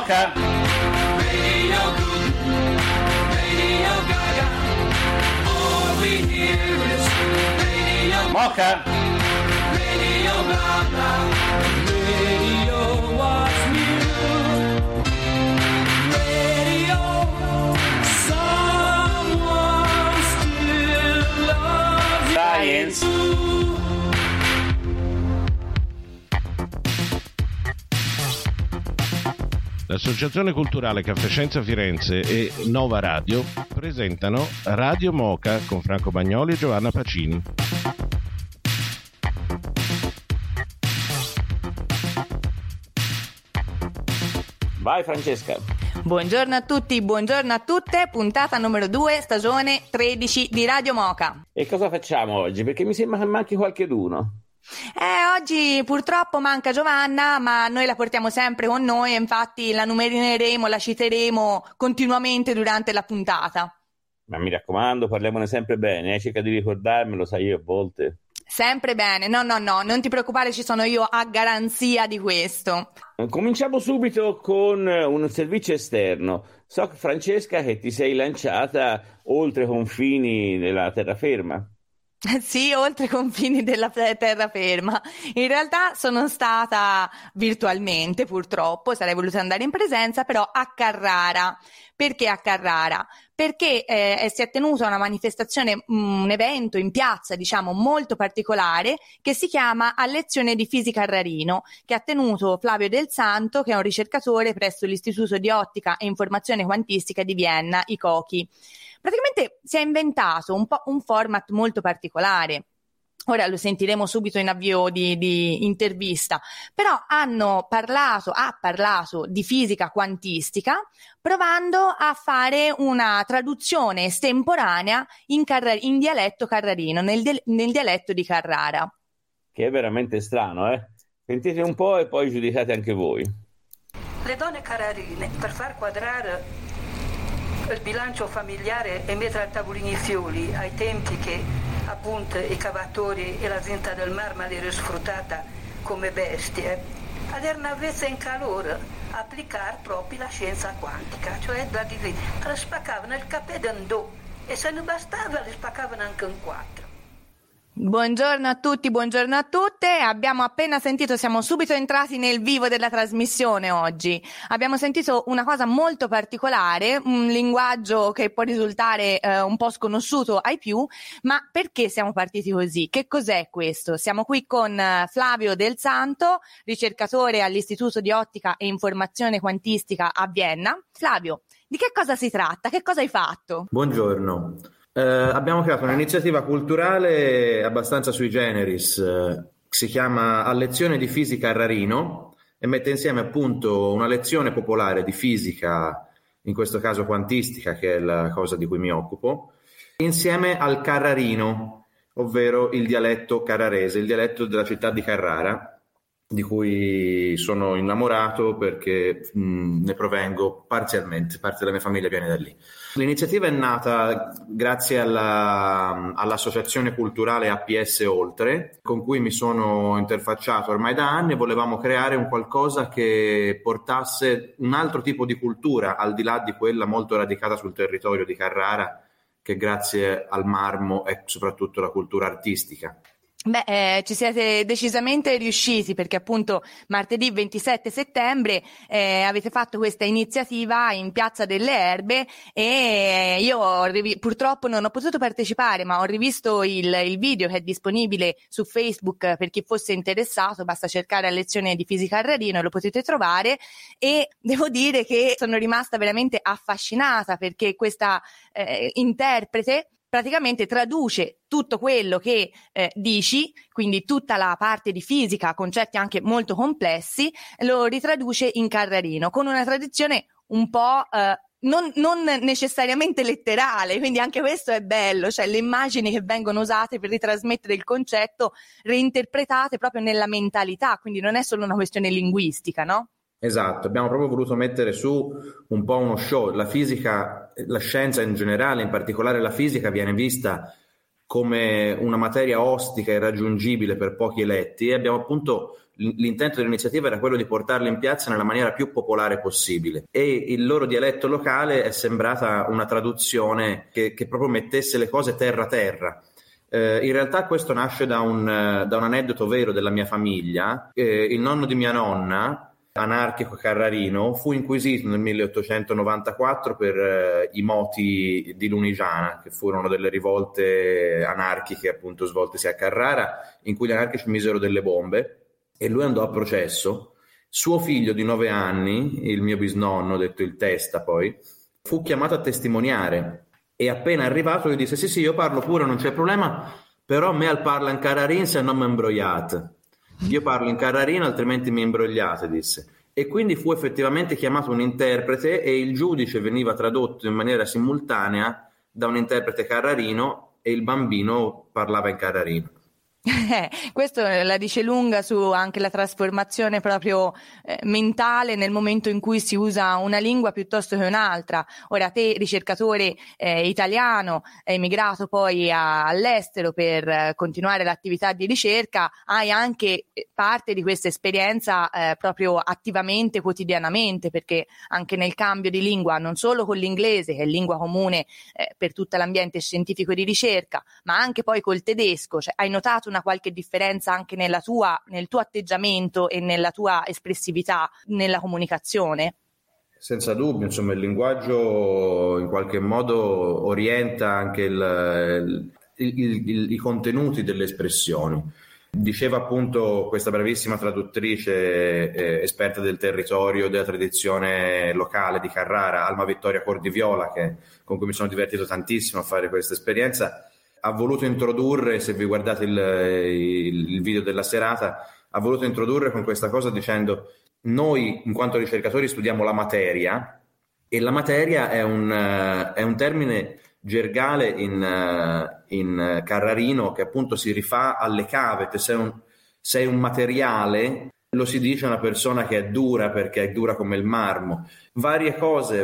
Mocha. Radio Gaga. All we hear is Radio Mocha. Radio blah blah. Radio what's new. Radio someone still loves Science. you. L'Associazione Culturale Caffè Scienza Firenze e Nova Radio presentano Radio Mocha con Franco Bagnoli e Giovanna Pacini. Vai Francesca. Buongiorno a tutti, buongiorno a tutte, puntata numero 2, stagione 13 di Radio Mocha. E cosa facciamo oggi? Perché mi sembra che manchi qualcheduno. Oggi purtroppo manca Giovanna, ma noi la portiamo sempre con noi e infatti la numerineremo, la citeremo continuamente durante la puntata. Ma mi raccomando, parliamone sempre bene, cerca di ricordarmelo, sai io a volte. Sempre bene, no, non ti preoccupare, ci sono io a garanzia di questo. Cominciamo subito con un servizio esterno. So, Francesca, che ti sei lanciata oltre i confini della terraferma. Sì, oltre i confini della terraferma. In realtà sono stata virtualmente, purtroppo, sarei voluta andare in presenza, però a Carrara. Perché a Carrara? Perché si è tenuta una manifestazione, un evento in piazza, diciamo, molto particolare, che si chiama A lezione di fisica Carrarino, che ha tenuto Flavio Del Santo, che è un ricercatore presso l'Istituto di Ottica e Informazione Quantistica di Vienna, ICOCI. Praticamente si è inventato un format molto particolare. Ora lo sentiremo subito in avvio di intervista, però ha parlato di fisica quantistica provando a fare una traduzione estemporanea in dialetto carrarino, nel dialetto di Carrara. Che è veramente strano, eh? Sentite un po' e poi giudicate anche voi. Le donne carrarine, per far quadrare il bilancio familiare e mettere a tavolini i fiori ai tempi che appunto i cavatori e la gente del marmo l'era sfruttata come bestie, ad una avvezza in calore applicare proprio la scienza quantica, cioè da dire, le spaccavano il capello in due e se non bastava le spaccavano anche in 4. Buongiorno a tutti, buongiorno a tutte. Abbiamo appena sentito, siamo subito entrati nel vivo della trasmissione oggi. Abbiamo sentito una cosa molto particolare, un linguaggio che può risultare un po' sconosciuto ai più, ma perché siamo partiti così? Che cos'è questo? Siamo qui con Flavio Del Santo, ricercatore all'Istituto di Ottica e Informazione Quantistica a Vienna. Flavio, di che cosa si tratta? Che cosa hai fatto? Buongiorno. Abbiamo creato un'iniziativa culturale abbastanza sui generis, si chiama A lezione di fisica Carrarino e mette insieme appunto una lezione popolare di fisica, in questo caso quantistica, che è la cosa di cui mi occupo, insieme al Carrarino, ovvero il dialetto carrarese, il dialetto della città di Carrara, di cui sono innamorato perché ne provengo parzialmente, parte della mia famiglia viene da lì. L'iniziativa è nata grazie all'associazione culturale APS Oltre, con cui mi sono interfacciato ormai da anni e volevamo creare un qualcosa che portasse un altro tipo di cultura, al di là di quella molto radicata sul territorio di Carrara, che grazie al marmo è soprattutto la cultura artistica. Ci siete decisamente riusciti perché appunto martedì 27 settembre avete fatto questa iniziativa in Piazza delle Erbe e io purtroppo non ho potuto partecipare, ma ho rivisto il video che è disponibile su Facebook per chi fosse interessato, basta cercare A lezione di fisica Carrarino e lo potete trovare, e devo dire che sono rimasta veramente affascinata perché questa interprete praticamente traduce tutto quello che dici, quindi tutta la parte di fisica, concetti anche molto complessi, lo ritraduce in carrarino, con una tradizione un po' non necessariamente letterale, quindi anche questo è bello, cioè le immagini che vengono usate per ritrasmettere il concetto, reinterpretate proprio nella mentalità, quindi non è solo una questione linguistica, no? Esatto, abbiamo proprio voluto mettere su un po' uno show. La fisica, la scienza in generale, in particolare la fisica, viene vista come una materia ostica e raggiungibile per pochi eletti, e abbiamo appunto l'intento dell'iniziativa era quello di portarli in piazza nella maniera più popolare possibile, e il loro dialetto locale è sembrata una traduzione che proprio mettesse le cose terra a terra. In realtà questo nasce da un aneddoto vero della mia famiglia. Il nonno di mia nonna, anarchico carrarino, fu inquisito nel 1894 per i moti di Lunigiana, che furono delle rivolte anarchiche appunto svoltesi a Carrara, in cui gli anarchici misero delle bombe, e lui andò a processo. Suo figlio di 9 anni, il mio bisnonno, detto il Testa poi, fu chiamato a testimoniare, e appena arrivato gli disse sì, io parlo pure, non c'è problema, però me al parla in carrarin se non mi imbrogliate. Io parlo in carrarino, altrimenti mi imbrogliate, disse. E quindi fu effettivamente chiamato un interprete, e il giudice veniva tradotto in maniera simultanea da un interprete carrarino, e il bambino parlava in carrarino. Questo la dice lunga su anche la trasformazione proprio mentale nel momento in cui si usa una lingua piuttosto che un'altra. Ora te, ricercatore italiano, emigrato poi all'estero per continuare l'attività di ricerca, hai anche parte di questa esperienza proprio attivamente, quotidianamente, perché anche nel cambio di lingua, non solo con l'inglese, che è lingua comune per tutto l'ambiente scientifico di ricerca, ma anche poi col tedesco, cioè, hai notato una qualche differenza anche nel tuo atteggiamento e nella tua espressività nella comunicazione? Senza dubbio, insomma, il linguaggio in qualche modo orienta anche i contenuti delle espressioni. Diceva appunto questa bravissima traduttrice esperta del territorio, della tradizione locale di Carrara, Alma Vittoria Cordiviola, con cui mi sono divertito tantissimo a fare questa esperienza. Ha voluto introdurre, se vi guardate il video della serata, ha voluto introdurre con questa cosa dicendo: noi in quanto ricercatori studiamo la materia, e la materia è un termine gergale in carrarino che appunto si rifà alle cave. Sei un materiale, lo si dice a una persona che è dura perché è dura come il marmo. Varie cose,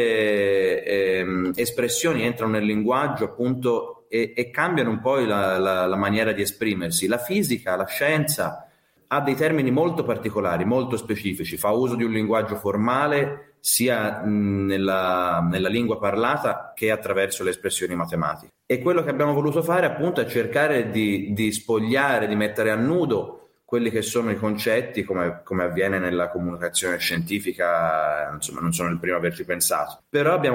varie espressioni entrano nel linguaggio appunto e cambiano un po' la maniera di esprimersi. La fisica, la scienza ha dei termini molto particolari, molto specifici, fa uso di un linguaggio formale sia nella lingua parlata che attraverso le espressioni matematiche. E quello che abbiamo voluto fare appunto è cercare di spogliare, di mettere a nudo quelli che sono i concetti, come avviene nella comunicazione scientifica. Insomma, non sono il primo a averci pensato, però abbiamo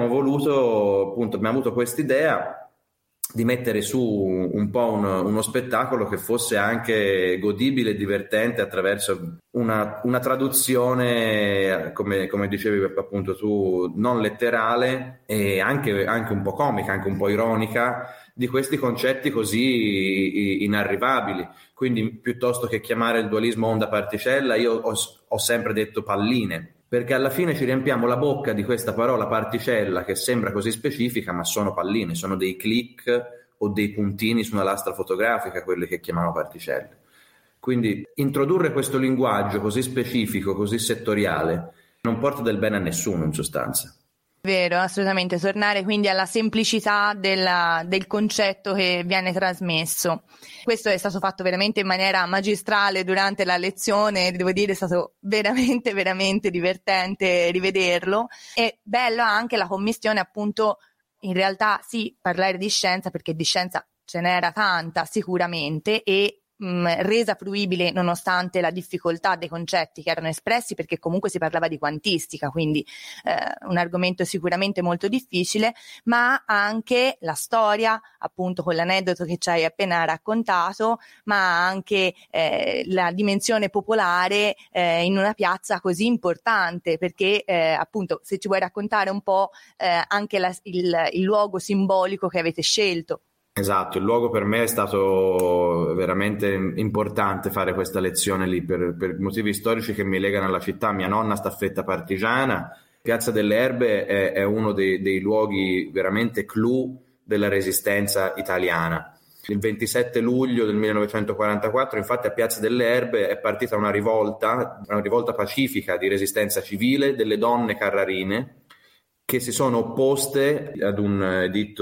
avuto quest'idea di mettere su un po' uno spettacolo che fosse anche godibile e divertente attraverso una traduzione, come dicevi appunto tu, non letterale, e anche un po' comica, anche un po' ironica, di questi concetti così inarrivabili. Quindi piuttosto che chiamare il dualismo onda-particella, io ho sempre detto palline, perché alla fine ci riempiamo la bocca di questa parola particella che sembra così specifica, ma sono palline, sono dei click o dei puntini su una lastra fotografica, quelle che chiamiamo particelle. Quindi introdurre questo linguaggio così specifico, così settoriale, non porta del bene a nessuno in sostanza. Vero, assolutamente. Tornare quindi alla semplicità del concetto che viene trasmesso. Questo è stato fatto veramente in maniera magistrale durante la lezione, devo dire è stato veramente, veramente divertente rivederlo. E bello anche la commistione, appunto, in realtà sì, parlare di scienza, perché di scienza ce n'era tanta sicuramente, e resa fruibile nonostante la difficoltà dei concetti che erano espressi, perché comunque si parlava di quantistica, quindi un argomento sicuramente molto difficile, ma anche la storia, appunto con l'aneddoto che ci hai appena raccontato, ma anche la dimensione popolare in una piazza così importante, perché appunto se ci vuoi raccontare un po' anche il luogo simbolico che avete scelto. Esatto, il luogo per me è stato veramente importante fare questa lezione lì per motivi storici che mi legano alla città. Mia nonna staffetta partigiana, Piazza delle Erbe è uno dei luoghi veramente clou della resistenza italiana. Il 27 luglio del 1944, infatti, a Piazza delle Erbe è partita una rivolta pacifica di resistenza civile delle donne carrarine, che si sono opposte ad un editto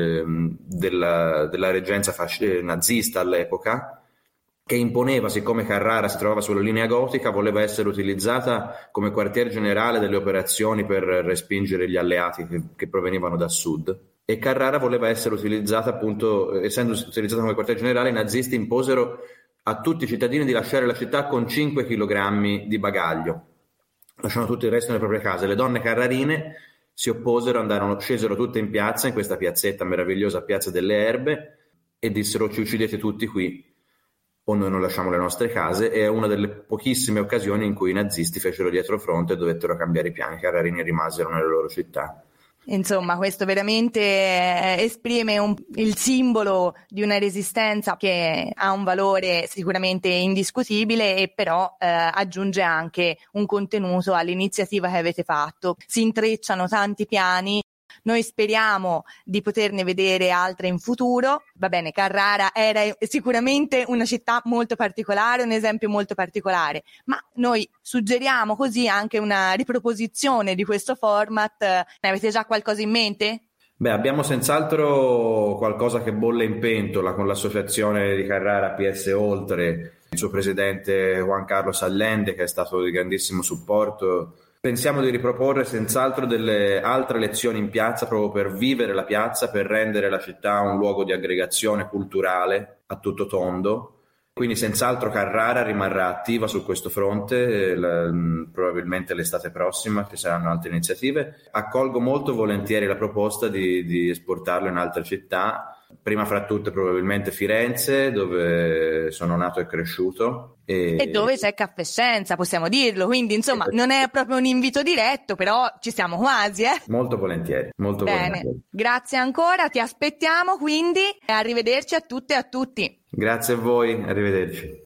della reggenza nazista all'epoca, che imponeva, siccome Carrara si trovava sulla linea gotica, voleva essere utilizzata come quartier generale delle operazioni per respingere gli alleati che provenivano da sud. E Carrara voleva essere utilizzata, appunto, essendo utilizzata come quartier generale, i nazisti imposero a tutti i cittadini di lasciare la città con 5 kg di bagaglio. Lasciano tutto il resto nelle proprie case. Le donne carrarine si opposero, scesero tutte in piazza, in questa piazzetta meravigliosa, Piazza delle Erbe, e dissero: ci uccidete tutti qui o noi non lasciamo le nostre case. È una delle pochissime occasioni in cui i nazisti fecero dietro fronte e dovettero cambiare i piani. I carrarini rimasero nelle loro città. Insomma, questo veramente esprime il simbolo di una resistenza che ha un valore sicuramente indiscutibile, e però aggiunge anche un contenuto all'iniziativa che avete fatto. Si intrecciano tanti piani. Noi speriamo di poterne vedere altre in futuro. Va bene, Carrara era sicuramente una città molto particolare, un esempio molto particolare, ma noi suggeriamo così anche una riproposizione di questo format. Ne avete già qualcosa in mente? Beh, abbiamo senz'altro qualcosa che bolle in pentola con l'associazione di Carrara PS Oltre, il suo presidente Juan Carlos Allende, che è stato di grandissimo supporto. Pensiamo di riproporre senz'altro delle altre lezioni in piazza, proprio per vivere la piazza, per rendere la città un luogo di aggregazione culturale a tutto tondo. Quindi senz'altro Carrara rimarrà attiva su questo fronte, probabilmente l'estate prossima ci saranno altre iniziative. Accolgo molto volentieri la proposta di esportarlo in altre città, prima fra tutte probabilmente Firenze, dove sono nato e cresciuto. E dove c'è Caffè Scienza, possiamo dirlo, quindi insomma non è proprio un invito diretto, però ci siamo quasi, Molto volentieri, molto Bene. volentieri. Grazie ancora, ti aspettiamo quindi, e arrivederci a tutte e a tutti. Grazie a voi, arrivederci.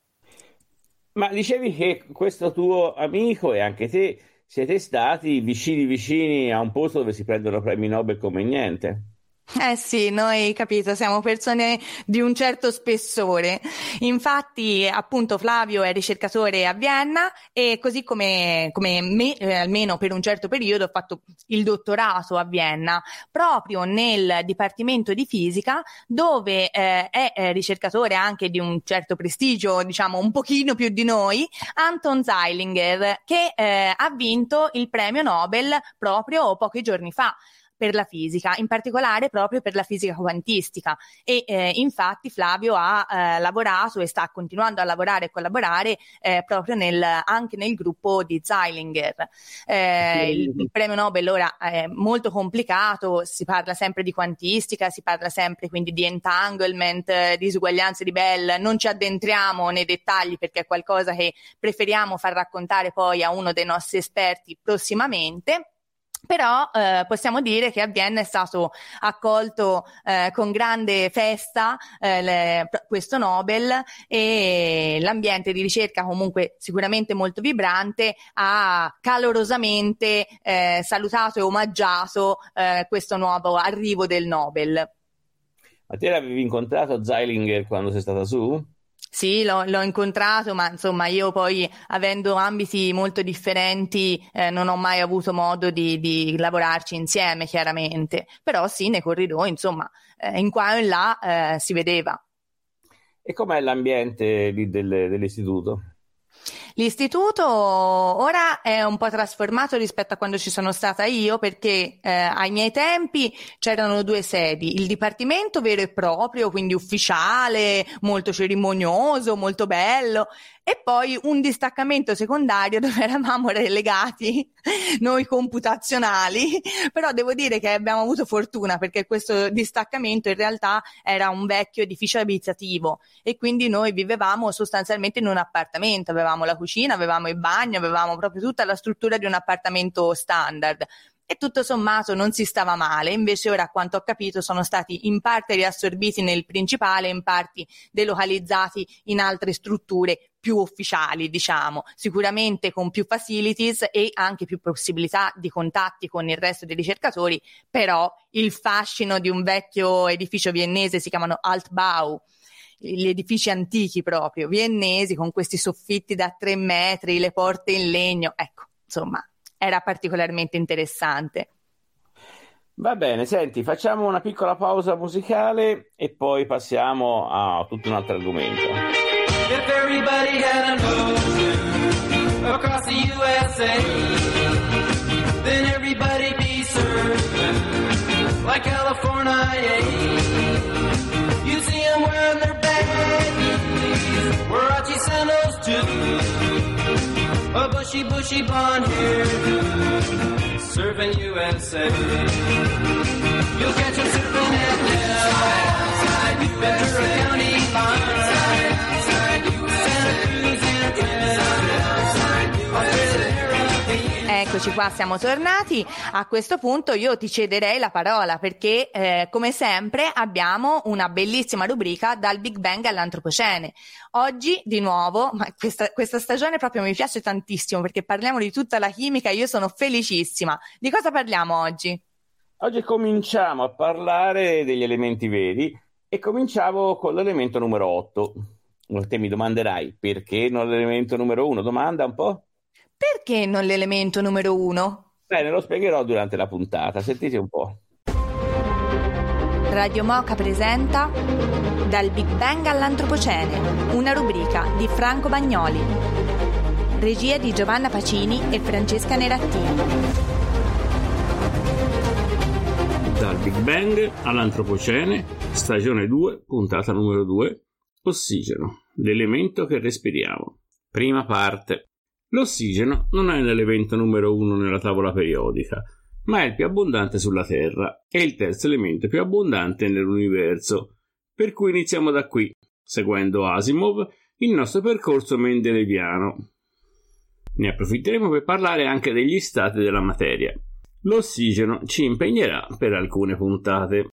Ma dicevi che questo tuo amico e anche te siete stati vicini a un posto dove si prendono premi Nobel come niente. Sì, noi capito, siamo persone di un certo spessore. Infatti, appunto, Flavio è ricercatore a Vienna, e così come me, almeno per un certo periodo, ho fatto il dottorato a Vienna, proprio nel Dipartimento di Fisica, dove è ricercatore anche di un certo prestigio, diciamo un pochino più di noi, Anton Zeilinger, che ha vinto il premio Nobel proprio pochi giorni fa per la fisica, in particolare proprio per la fisica quantistica, e infatti Flavio ha lavorato e sta continuando a lavorare e collaborare proprio anche nel gruppo di Zeilinger. Il premio Nobel ora è molto complicato, si parla sempre di quantistica, si parla sempre quindi di entanglement, disuguaglianze di Bell. Non ci addentriamo nei dettagli perché è qualcosa che preferiamo far raccontare poi a uno dei nostri esperti prossimamente. Però possiamo dire che a Vienna è stato accolto con grande festa questo Nobel, e l'ambiente di ricerca, comunque sicuramente molto vibrante, ha calorosamente salutato e omaggiato questo nuovo arrivo del Nobel. Ma te l'avevi incontrato Zeilinger quando sei stata su? Sì, l'ho incontrato, ma insomma io poi, avendo ambiti molto differenti, non ho mai avuto modo di lavorarci insieme, chiaramente. Però sì, nei corridoi, insomma, in qua e in là si vedeva. E com'è l'ambiente lì dell'istituto? L'istituto ora è un po' trasformato rispetto a quando ci sono stata io, perché ai miei tempi c'erano 2 sedi: il dipartimento vero e proprio, quindi ufficiale, molto cerimonioso, molto bello, e poi un distaccamento secondario dove eravamo relegati noi computazionali. Però devo dire che abbiamo avuto fortuna, perché questo distaccamento in realtà era un vecchio edificio abitativo, e quindi noi vivevamo sostanzialmente in un appartamento, avevamo la cucina, avevamo il bagno, avevamo proprio tutta la struttura di un appartamento standard, e tutto sommato non si stava male. Invece ora, a quanto ho capito, sono stati in parte riassorbiti nel principale, in parte delocalizzati in altre strutture più ufficiali, diciamo, sicuramente con più facilities e anche più possibilità di contatti con il resto dei ricercatori. Però il fascino di un vecchio edificio viennese, si chiamano Altbau, gli edifici antichi proprio viennesi, con questi soffitti da 3 metri, le porte in legno, ecco, insomma, era particolarmente interessante. Va bene, senti, facciamo una piccola pausa musicale e poi passiamo a tutto un altro argomento. If everybody had an ocean across the USA, then everybody'd be surfing like California. You see them wearing their baggies, Warachi sandals too, a bushy blonde hair, surfing USA. You'll catch them surfing at Nell, Ventura County line, Santa Cruz and Australia, Caribbean. Eccoci qua, siamo tornati. A questo punto io ti cederei la parola perché come sempre abbiamo una bellissima rubrica dal Big Bang all'Antropocene. Oggi di nuovo, ma questa stagione proprio mi piace tantissimo perché parliamo di tutta la chimica e io sono felicissima. Di cosa parliamo oggi? Oggi cominciamo a parlare degli elementi veri e cominciamo con l'elemento numero 8. Te mi domanderai perché non l'elemento numero 1? Domanda un po'. Perché non l'elemento numero 1? Bene, lo spiegherò durante la puntata, sentite un po'. Radio Moca presenta Dal Big Bang all'Antropocene, una rubrica di Franco Bagnoli. Regia di Giovanna Pacini e Francesca Nerattini. Dal Big Bang all'Antropocene, stagione 2, puntata numero 2, ossigeno, l'elemento che respiriamo. Prima parte. L'ossigeno non è l'elemento numero 1 nella tavola periodica, ma è il più abbondante sulla Terra e il terzo elemento più abbondante nell'universo. Per cui iniziamo da qui, seguendo Asimov, il nostro percorso mendeleviano. Ne approfitteremo per parlare anche degli stati della materia. L'ossigeno ci impegnerà per alcune puntate.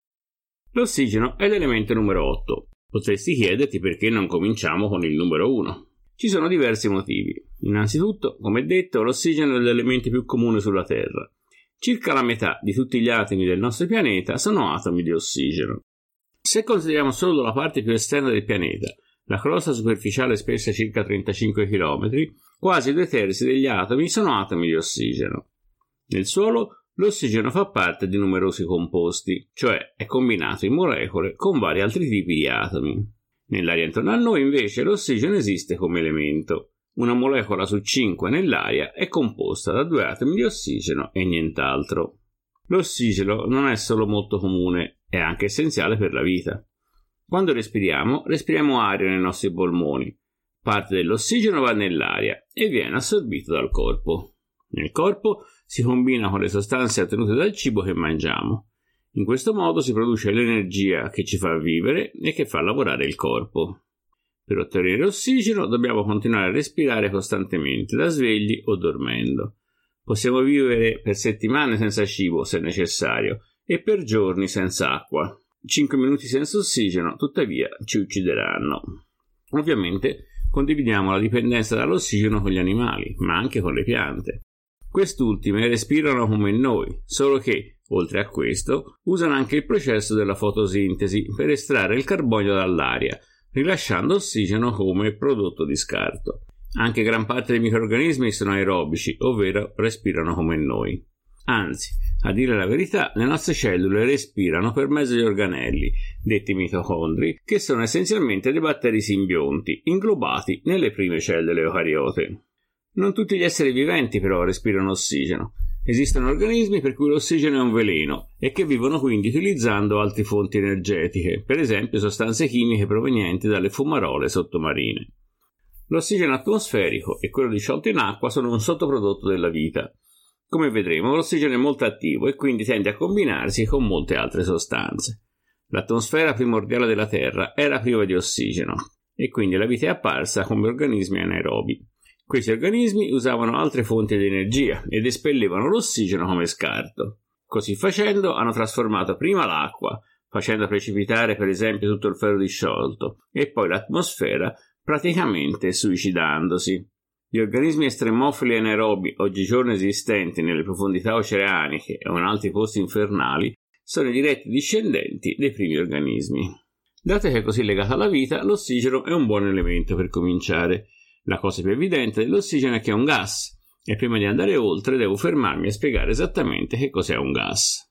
L'ossigeno è l'elemento numero 8. Potresti chiederti perché non cominciamo con il numero 1. Ci sono diversi motivi. Innanzitutto, come detto, l'ossigeno è l'elemento più comune sulla Terra. Circa la metà di tutti gli atomi del nostro pianeta sono atomi di ossigeno. Se consideriamo solo la parte più esterna del pianeta, la crosta superficiale spessa circa 35 km, quasi 2/3 degli atomi sono atomi di ossigeno. Nel suolo, l'ossigeno fa parte di numerosi composti, cioè è combinato in molecole con vari altri tipi di atomi. Nell'aria intorno a noi, invece, l'ossigeno esiste come elemento. Una molecola su 5 nell'aria è composta da 2 atomi di ossigeno e nient'altro. L'ossigeno non è solo molto comune, è anche essenziale per la vita. Quando respiriamo aria nei nostri polmoni. Parte dell'ossigeno va nell'aria e viene assorbito dal corpo. Nel corpo si combina con le sostanze ottenute dal cibo che mangiamo. In questo modo si produce l'energia che ci fa vivere e che fa lavorare il corpo. Per ottenere ossigeno dobbiamo continuare a respirare costantemente, da svegli o dormendo. Possiamo vivere per settimane senza cibo, se necessario, e per giorni senza acqua. 5 minuti senza ossigeno, tuttavia, ci uccideranno. Ovviamente condividiamo la dipendenza dall'ossigeno con gli animali, ma anche con le piante. Quest'ultime respirano come noi, solo che, oltre a questo, usano anche il processo della fotosintesi per estrarre il carbonio dall'aria, rilasciando ossigeno come prodotto di scarto. Anche gran parte dei microrganismi sono aerobici, ovvero respirano come noi. Anzi, a dire la verità, le nostre cellule respirano per mezzo di organelli, detti mitocondri, che sono essenzialmente dei batteri simbionti, inglobati nelle prime cellule eucariote. Non tutti gli esseri viventi però respirano ossigeno. Esistono organismi per cui l'ossigeno è un veleno e che vivono quindi utilizzando altre fonti energetiche, per esempio sostanze chimiche provenienti dalle fumarole sottomarine. L'ossigeno atmosferico e quello disciolto in acqua sono un sottoprodotto della vita. Come vedremo, l'ossigeno è molto attivo e quindi tende a combinarsi con molte altre sostanze. L'atmosfera primordiale della Terra era priva di ossigeno e quindi la vita è apparsa come organismi anaerobi. Questi organismi usavano altre fonti di energia ed espellevano l'ossigeno come scarto. Così facendo hanno trasformato prima l'acqua, facendo precipitare per esempio tutto il ferro disciolto, e poi l'atmosfera, praticamente suicidandosi. Gli organismi estremofili anaerobi oggigiorno esistenti nelle profondità oceaniche o in altri posti infernali sono i diretti discendenti dei primi organismi. Dato che è così legato alla vita, l'ossigeno è un buon elemento per cominciare. La cosa più evidente dell'ossigeno è che è un gas, e prima di andare oltre devo fermarmi a spiegare esattamente che cos'è un gas.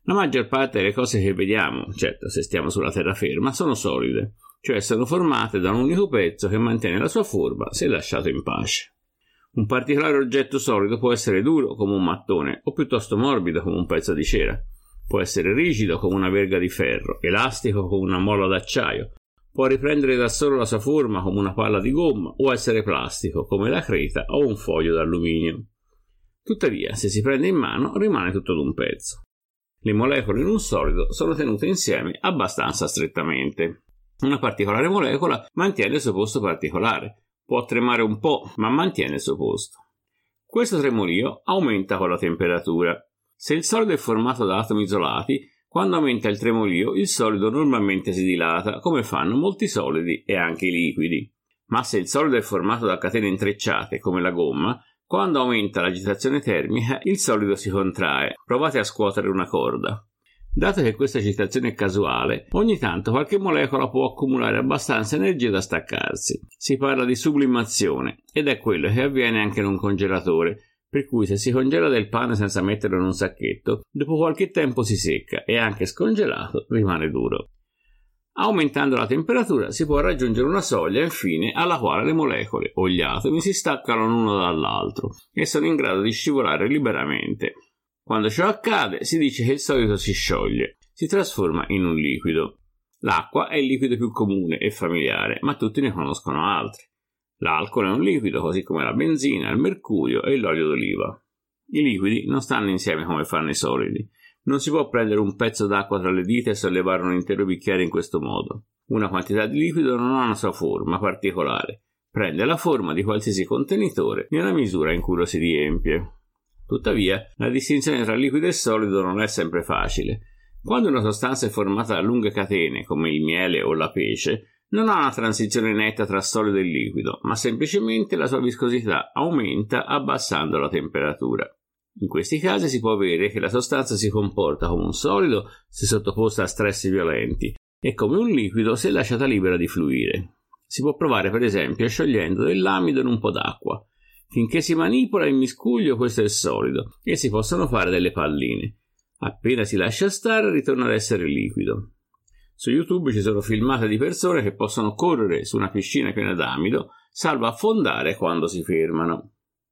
La maggior parte delle cose che vediamo, certo se stiamo sulla terraferma, sono solide, cioè sono formate da un unico pezzo che mantiene la sua forma se lasciato in pace. Un particolare oggetto solido può essere duro come un mattone o piuttosto morbido come un pezzo di cera. Può essere rigido come una verga di ferro, elastico come una molla d'acciaio, può riprendere da solo la sua forma come una palla di gomma o essere plastico come la creta o un foglio d'alluminio. Tuttavia, se si prende in mano, rimane tutto d'un pezzo. Le molecole in un solido sono tenute insieme abbastanza strettamente. Una particolare molecola mantiene il suo posto particolare. Può tremare un po', ma mantiene il suo posto. Questo tremolio aumenta con la temperatura. Se il solido è formato da atomi isolati, quando aumenta il tremolio, il solido normalmente si dilata, come fanno molti solidi e anche i liquidi. Ma se il solido è formato da catene intrecciate, come la gomma, quando aumenta l'agitazione termica, il solido si contrae. Provate a scuotere una corda. Dato che questa agitazione è casuale, ogni tanto qualche molecola può accumulare abbastanza energia da staccarsi. Si parla di sublimazione ed è quello che avviene anche in un congelatore, per cui se si congela del pane senza metterlo in un sacchetto, dopo qualche tempo si secca e anche scongelato rimane duro. Aumentando la temperatura si può raggiungere una soglia infine alla quale le molecole o gli atomi si staccano l'uno dall'altro e sono in grado di scivolare liberamente. Quando ciò accade si dice che il solido si scioglie, si trasforma in un liquido. L'acqua è il liquido più comune e familiare, ma tutti ne conoscono altri. L'alcol è un liquido, così come la benzina, il mercurio e l'olio d'oliva. I liquidi non stanno insieme come fanno i solidi. Non si può prendere un pezzo d'acqua tra le dita e sollevare un intero bicchiere in questo modo. Una quantità di liquido non ha una sua forma particolare. Prende la forma di qualsiasi contenitore nella misura in cui lo si riempie. Tuttavia, la distinzione tra liquido e solido non è sempre facile. Quando una sostanza è formata da lunghe catene, come il miele o la pece, non ha una transizione netta tra solido e liquido, ma semplicemente la sua viscosità aumenta abbassando la temperatura. In questi casi si può avere che la sostanza si comporta come un solido se sottoposta a stress violenti e come un liquido se lasciata libera di fluire. Si può provare per esempio sciogliendo dell'amido in un po' d'acqua. Finché si manipola il miscuglio questo è il solido e si possono fare delle palline. Appena si lascia stare ritorna ad essere liquido. Su YouTube ci sono filmate di persone che possono correre su una piscina piena d'amido salvo affondare quando si fermano.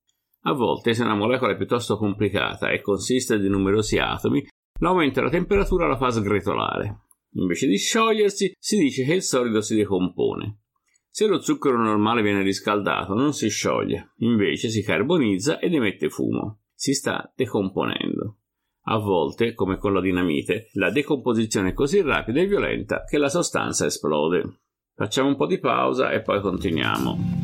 A volte, se una molecola è piuttosto complicata e consiste di numerosi atomi, l'aumento della temperatura la fa sgretolare. Invece di sciogliersi, si dice che il solido si decompone. Se lo zucchero normale viene riscaldato, non si scioglie, invece si carbonizza ed emette fumo. Si sta decomponendo. A volte, come con la dinamite, la decomposizione è così rapida e violenta che la sostanza esplode. Facciamo un po' di pausa e poi continuiamo.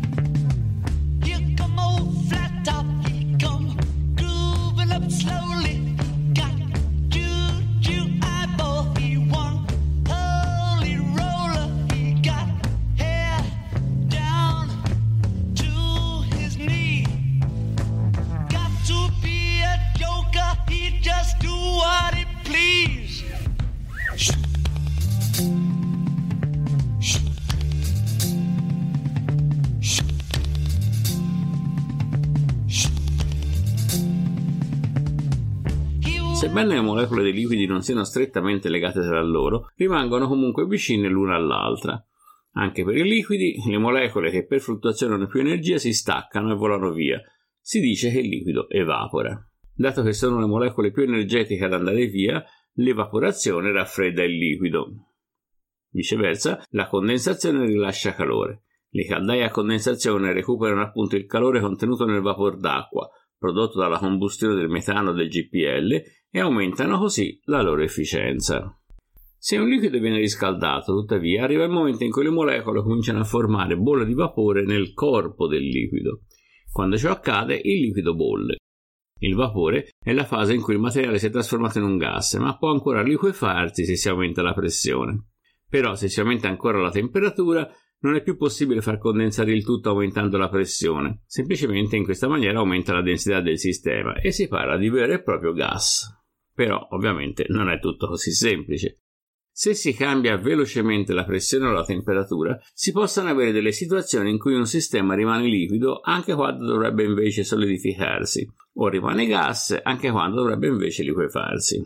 Sebbene le molecole dei liquidi non siano strettamente legate tra loro, rimangono comunque vicine l'una all'altra. Anche per i liquidi, le molecole che per fluttuazione hanno più energia si staccano e volano via. Si dice che il liquido evapora. Dato che sono le molecole più energetiche ad andare via, l'evaporazione raffredda il liquido. Viceversa, la condensazione rilascia calore. Le caldaie a condensazione recuperano appunto il calore contenuto nel vapor d'acqua, prodotto dalla combustione del metano o del GPL, e aumentano così la loro efficienza. Se un liquido viene riscaldato, tuttavia, arriva il momento in cui le molecole cominciano a formare bolle di vapore nel corpo del liquido. Quando ciò accade, il liquido bolle. Il vapore è la fase in cui il materiale si è trasformato in un gas, ma può ancora liquefarsi se si aumenta la pressione. Però, se si aumenta ancora la temperatura, non è più possibile far condensare il tutto aumentando la pressione. Semplicemente in questa maniera aumenta la densità del sistema e si parla di vero e proprio gas. Però, ovviamente, non è tutto così semplice. Se si cambia velocemente la pressione o la temperatura, si possono avere delle situazioni in cui un sistema rimane liquido anche quando dovrebbe invece solidificarsi, o rimane gas anche quando dovrebbe invece liquefarsi.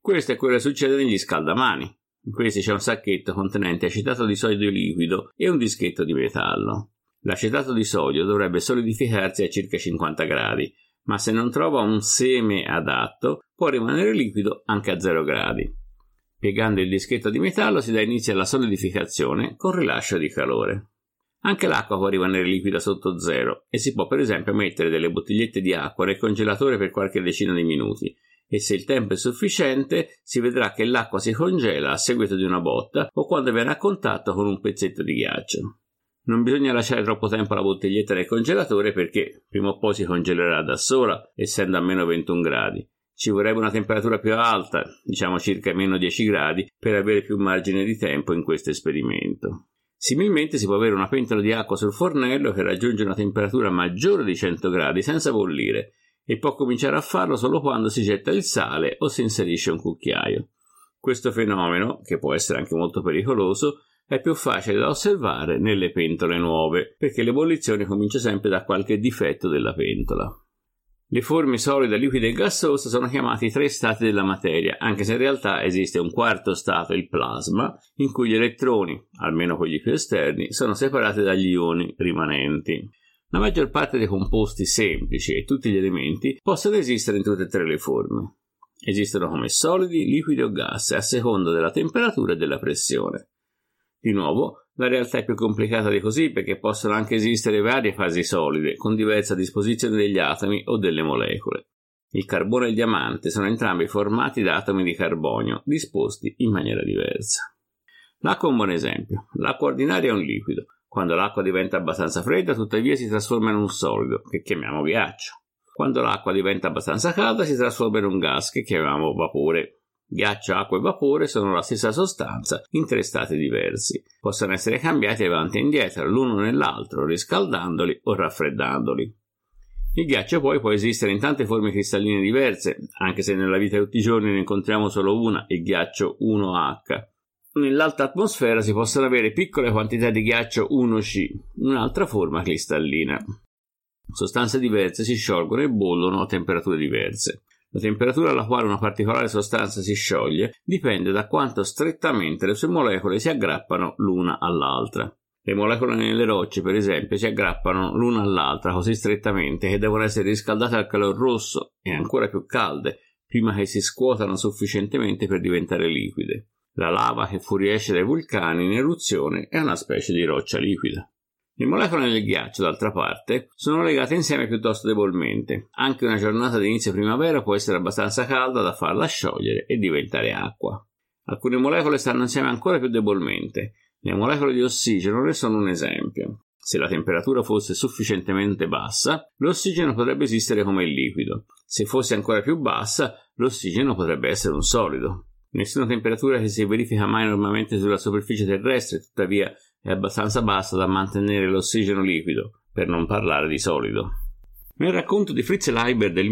Questo è quello che succede negli scaldamani. In questi c'è un sacchetto contenente acetato di sodio liquido e un dischetto di metallo. L'acetato di sodio dovrebbe solidificarsi a circa 50 gradi, ma se non trova un seme adatto può rimanere liquido anche a 0 gradi. Piegando il dischetto di metallo si dà inizio alla solidificazione con rilascio di calore. Anche l'acqua può rimanere liquida sotto zero e si può per esempio mettere delle bottigliette di acqua nel congelatore per qualche decina di minuti e se il tempo è sufficiente si vedrà che l'acqua si congela a seguito di una botta o quando viene a contatto con un pezzetto di ghiaccio. Non bisogna lasciare troppo tempo la bottiglietta nel congelatore perché prima o poi si congelerà da sola, essendo a meno 21 gradi. Ci vorrebbe una temperatura più alta, diciamo circa meno 10 gradi, per avere più margine di tempo in questo esperimento. Similmente si può avere una pentola di acqua sul fornello che raggiunge una temperatura maggiore di 100 gradi senza bollire e può cominciare a farlo solo quando si getta il sale o si inserisce un cucchiaio. Questo fenomeno, che può essere anche molto pericoloso, è più facile da osservare nelle pentole nuove, perché l'ebollizione comincia sempre da qualche difetto della pentola. Le forme solida, liquida e gassosa sono chiamati i 3 stati della materia, anche se in realtà esiste un quarto stato, il plasma, in cui gli elettroni, almeno quelli più esterni, sono separati dagli ioni rimanenti. La maggior parte dei composti semplici e tutti gli elementi possono esistere in tutte e 3 le forme. Esistono come solidi, liquidi o gas, a seconda della temperatura e della pressione. Di nuovo, la realtà è più complicata di così perché possono anche esistere varie fasi solide, con diversa disposizione degli atomi o delle molecole. Il carbone e il diamante sono entrambi formati da atomi di carbonio, disposti in maniera diversa. L'acqua è un buon esempio. L'acqua ordinaria è un liquido. Quando l'acqua diventa abbastanza fredda, tuttavia si trasforma in un solido, che chiamiamo ghiaccio. Quando l'acqua diventa abbastanza calda, si trasforma in un gas, che chiamiamo vapore. Ghiaccio, acqua e vapore sono la stessa sostanza in 3 stati diversi. Possono essere cambiati avanti e indietro l'uno nell'altro, riscaldandoli o raffreddandoli. Il ghiaccio poi può esistere in tante forme cristalline diverse, anche se nella vita di tutti i giorni ne incontriamo solo una, il ghiaccio 1H. Nell'alta atmosfera si possono avere piccole quantità di ghiaccio 1C, un'altra forma cristallina. Sostanze diverse si sciolgono e bollono a temperature diverse. La temperatura alla quale una particolare sostanza si scioglie dipende da quanto strettamente le sue molecole si aggrappano l'una all'altra. Le molecole nelle rocce, per esempio, si aggrappano l'una all'altra così strettamente che devono essere riscaldate al calore rosso e ancora più calde prima che si scuotano sufficientemente per diventare liquide. La lava che fuoriesce dai vulcani in eruzione è una specie di roccia liquida. Le molecole del ghiaccio, d'altra parte, sono legate insieme piuttosto debolmente. Anche una giornata di inizio primavera può essere abbastanza calda da farla sciogliere e diventare acqua. Alcune molecole stanno insieme ancora più debolmente. Le molecole di ossigeno ne sono un esempio. Se la temperatura fosse sufficientemente bassa, l'ossigeno potrebbe esistere come il liquido. Se fosse ancora più bassa, l'ossigeno potrebbe essere un solido. Nessuna temperatura che si verifica mai normalmente sulla superficie terrestre, tuttavia, è abbastanza bassa da mantenere l'ossigeno liquido, per non parlare di solido. Nel racconto di Fritz Leiber del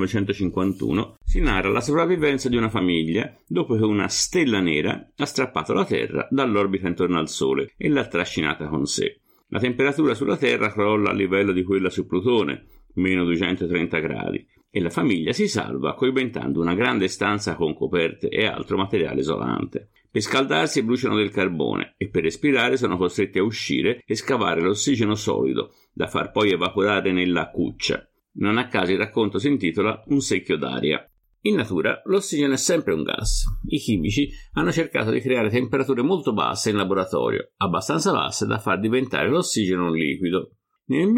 1951 si narra la sopravvivenza di una famiglia dopo che una stella nera ha strappato la Terra dall'orbita intorno al Sole e l'ha trascinata con sé. La temperatura sulla Terra crolla a livello di quella su Plutone, meno 230 gradi, e la famiglia si salva coibentando una grande stanza con coperte e altro materiale isolante. Per scaldarsi bruciano del carbone e per respirare sono costretti a uscire e scavare l'ossigeno solido, da far poi evaporare nella cuccia. Non a caso il racconto si intitola Un secchio d'aria. In natura l'ossigeno è sempre un gas. I chimici hanno cercato di creare temperature molto basse in laboratorio, abbastanza basse da far diventare l'ossigeno un liquido. Nel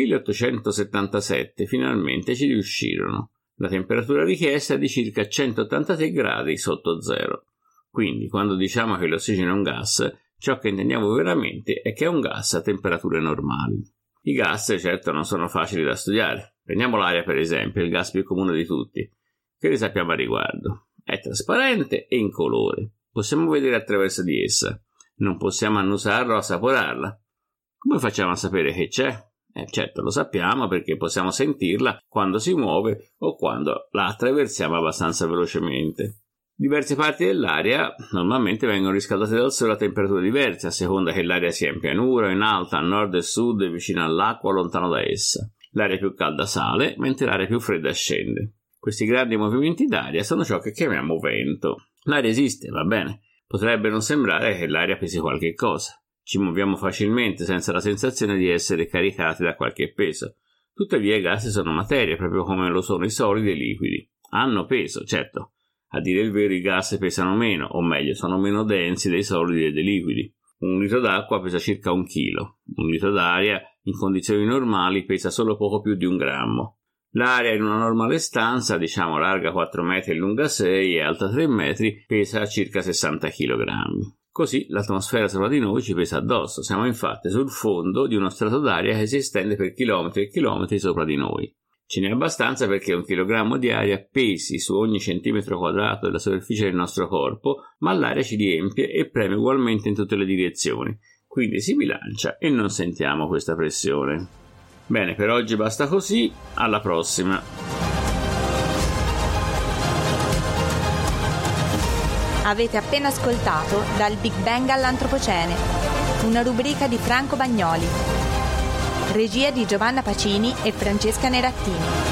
1877 finalmente ci riuscirono. La temperatura richiesta è di circa 183 gradi sotto zero. Quindi, quando diciamo che l'ossigeno è un gas, ciò che intendiamo veramente è che è un gas a temperature normali. I gas, certo, non sono facili da studiare. Prendiamo l'aria, per esempio, il gas più comune di tutti. Che ne sappiamo a riguardo? È trasparente e incolore. Possiamo vedere attraverso di essa. Non possiamo annusarla o assaporarla. Come facciamo a sapere che c'è? Certo, lo sappiamo perché possiamo sentirla quando si muove o quando la attraversiamo abbastanza velocemente. Diverse parti dell'aria normalmente vengono riscaldate dal sole a temperature diverse, a seconda che l'aria sia in pianura, in alta, a nord e sud, vicino all'acqua o lontano da essa. L'aria più calda sale, mentre l'aria più fredda scende. Questi grandi movimenti d'aria sono ciò che chiamiamo vento. L'aria esiste, va bene. Potrebbe non sembrare che l'aria pesi qualche cosa. Ci muoviamo facilmente senza la sensazione di essere caricati da qualche peso. Tuttavia i gas sono materia, proprio come lo sono i solidi e i liquidi. Hanno peso, certo. A dire il vero i gas pesano meno, o meglio, sono meno densi dei solidi e dei liquidi. 1 litro d'acqua pesa circa 1 chilo. 1 litro d'aria, in condizioni normali, pesa solo poco più di 1 grammo. L'aria in una normale stanza, diciamo larga 4 metri e lunga 6 e alta 3 metri, pesa circa 60 kg. Così l'atmosfera sopra di noi ci pesa addosso. Siamo infatti sul fondo di uno strato d'aria che si estende per chilometri e chilometri sopra di noi. Ce n'è abbastanza perché 1 chilogrammo di aria pesi su ogni centimetro quadrato della superficie del nostro corpo, ma l'aria ci riempie e preme ugualmente in tutte le direzioni. Quindi si bilancia e non sentiamo questa pressione. Bene, per oggi basta così, alla prossima. Avete appena ascoltato Dal Big Bang all'Antropocene, una rubrica di Franco Bagnoli, regia di Giovanna Pacini e Francesca Nerattini.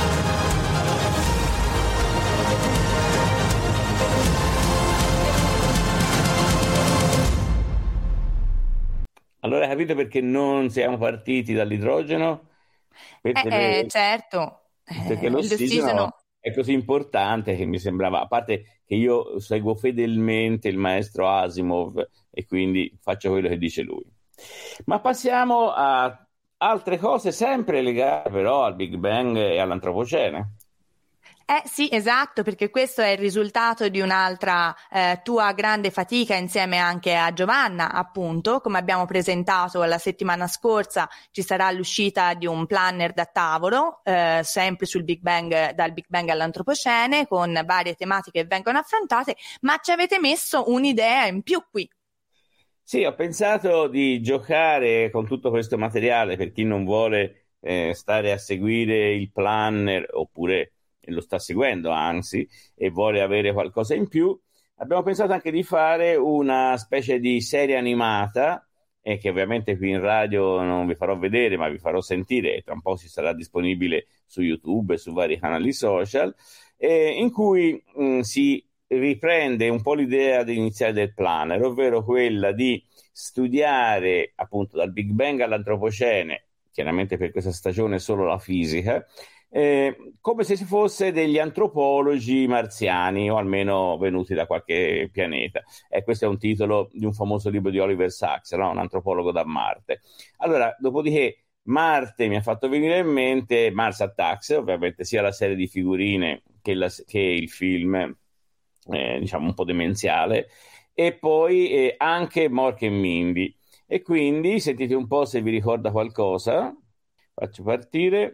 Allora hai capito perché non siamo partiti dall'idrogeno? Certo, Perché l'ossigeno è così importante che mi sembrava, a parte che io seguo fedelmente il maestro Asimov e quindi faccio quello che dice lui. Ma passiamo a altre cose sempre legate però al Big Bang e all'Antropocene. Sì, esatto, perché questo è il risultato di un'altra tua grande fatica insieme anche a Giovanna, appunto, come abbiamo presentato la settimana scorsa ci sarà l'uscita di un planner da tavolo, sempre sul Big Bang, dal Big Bang all'Antropocene, con varie tematiche che vengono affrontate, ma ci avete messo un'idea in più qui. Sì, ho pensato di giocare con tutto questo materiale per chi non vuole stare a seguire il planner oppure lo sta seguendo anzi e vuole avere qualcosa in più. Abbiamo pensato anche di fare una specie di serie animata che ovviamente qui in radio non vi farò vedere ma vi farò sentire e tra un po' si sarà disponibile su YouTube e su vari canali social, in cui si riprende un po' l'idea iniziale del planner, ovvero quella di studiare appunto dal Big Bang all'Antropocene, chiaramente per questa stagione solo la fisica, come se si fosse degli antropologi marziani o almeno venuti da qualche pianeta. Questo è un titolo di un famoso libro di Oliver Sacks, no? Un antropologo da Marte. Allora, dopodiché Marte mi ha fatto venire in mente Mars Attacks, ovviamente sia la serie di figurine che il film, diciamo un po' demenziale, e poi anche Mork e Mindy. E quindi sentite un po' se vi ricorda qualcosa. Faccio partire.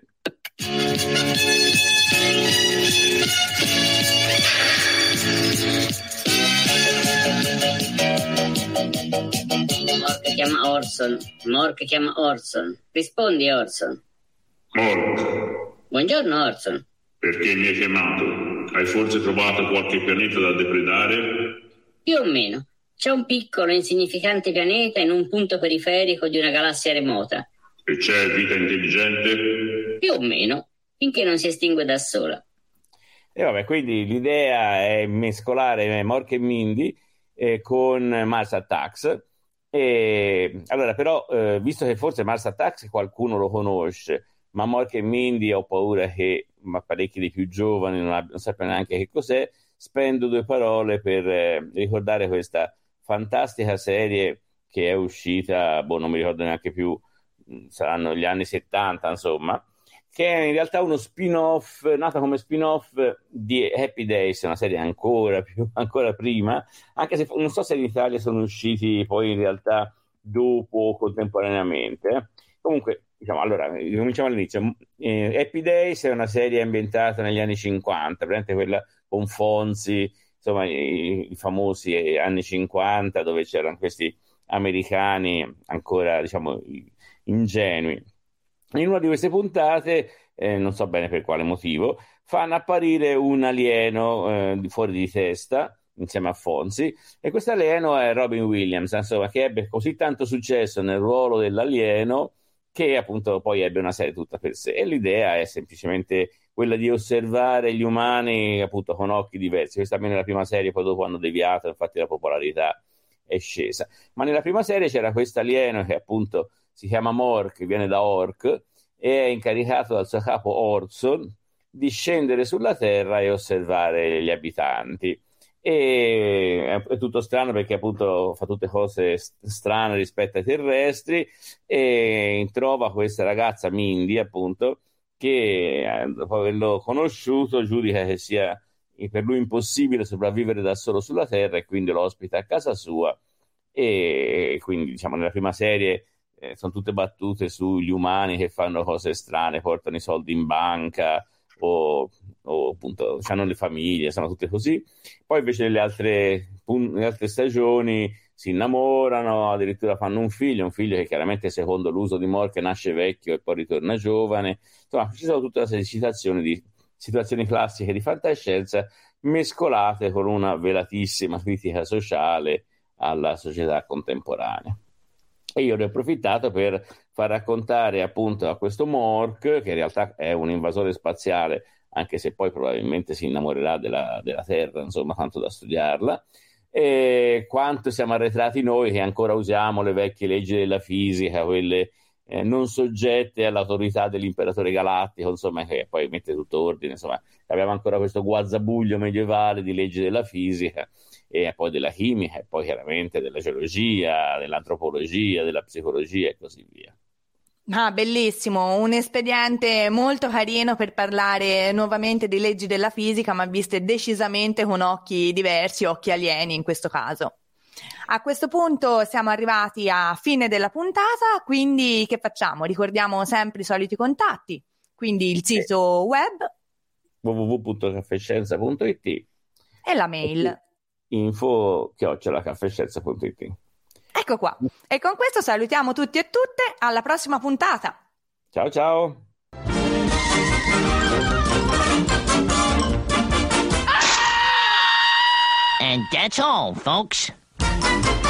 Mork chiama Orson. Mork chiama Orson. Rispondi, Orson. Mork. Buongiorno, Orson. Perché mi hai chiamato? Hai forse trovato qualche pianeta da depredare? Più o meno. C'è un piccolo e insignificante pianeta in un punto periferico di una galassia remota. E c'è vita intelligente? Più o meno, finché non si estingue da sola. E vabbè, quindi l'idea è mescolare Mork e Mindy con Mars Attacks. Allora, però, visto che forse Mars Attacks qualcuno lo conosce, ma Mork e Mindy ho paura che parecchi dei più giovani non sappiano neanche che cos'è, spendo 2 parole per ricordare questa fantastica serie che è uscita, non mi ricordo neanche più, saranno gli anni 70, insomma, che è in realtà uno spin-off, nata come spin-off di Happy Days, una serie ancora prima, anche se non so se in Italia sono usciti poi in realtà dopo o contemporaneamente. Comunque, diciamo, allora, cominciamo all'inizio. Happy Days è una serie ambientata negli anni 50, praticamente quella con Fonzi, insomma, i famosi anni 50, dove c'erano questi americani ancora, diciamo, ingenui. In una di queste puntate, non so bene per quale motivo, fanno apparire un alieno fuori di testa insieme a Fonzi, e questo alieno è Robin Williams, insomma, che ebbe così tanto successo nel ruolo dell'alieno che appunto poi ebbe una serie tutta per sé, e l'idea è semplicemente quella di osservare gli umani appunto con occhi diversi. Questa almeno nella prima serie, poi dopo hanno deviato, infatti la popolarità è scesa. Ma nella prima serie c'era questo alieno che appunto si chiama Mork, viene da Orc, e è incaricato dal suo capo Orson di scendere sulla Terra e osservare gli abitanti. E è tutto strano perché appunto fa tutte cose strane rispetto ai terrestri, e trova questa ragazza Mindy appunto che dopo averlo conosciuto giudica che sia per lui impossibile sopravvivere da solo sulla Terra, e quindi lo ospita a casa sua. E quindi diciamo nella prima serie sono tutte battute sugli umani che fanno cose strane, portano i soldi in banca o appunto hanno le famiglie, sono tutte così. Poi invece nelle altre stagioni si innamorano, addirittura fanno un figlio che chiaramente secondo l'uso di Mork nasce vecchio e poi ritorna giovane. Insomma, ci sono tutta una serie di situazioni classiche di fantascienza mescolate con una velatissima critica sociale alla società contemporanea. E io ne ho approfittato per far raccontare appunto a questo Mork, che in realtà è un invasore spaziale, anche se poi probabilmente si innamorerà della Terra, insomma, tanto da studiarla, e quanto siamo arretrati noi che ancora usiamo le vecchie leggi della fisica, quelle non soggette all'autorità dell'imperatore galattico, insomma, che poi mette tutto ordine. Insomma, abbiamo ancora questo guazzabuglio medievale di leggi della fisica e poi della chimica, e poi chiaramente della geologia, dell'antropologia, della psicologia e così via. Ah, bellissimo, un espediente molto carino per parlare nuovamente di leggi della fisica, ma viste decisamente con occhi diversi, occhi alieni in questo caso. A questo punto siamo arrivati a fine della puntata, quindi che facciamo? Ricordiamo sempre i soliti contatti, quindi il sito web www.caffescienza.it e la mail info@caffescienza.it. Ecco qua. E con questo salutiamo tutti e tutte. Alla prossima puntata. Ciao ciao. And that's all, folks.